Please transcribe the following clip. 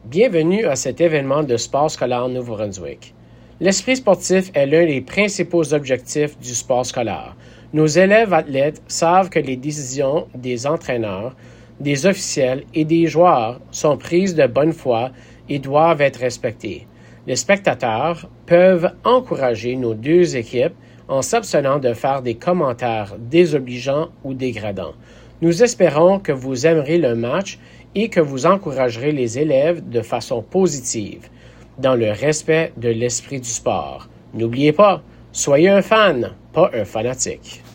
Bienvenue à cet événement de sport scolaire Nouveau-Brunswick. L'esprit sportif est l'un des principaux objectifs du sport scolaire. Nos élèves athlètes savent que les décisions des entraîneurs, des officiels et des joueurs sont prises de bonne foi et doivent être respectées. Les spectateurs peuvent encourager nos deux équipes en s'abstenant de faire des commentaires désobligeants ou dégradants. Nous espérons que vous aimerez le match et que vous encouragerez les élèves de façon positive, dans le respect de l'esprit du sport. N'oubliez pas, soyez un fan, pas un fanatique.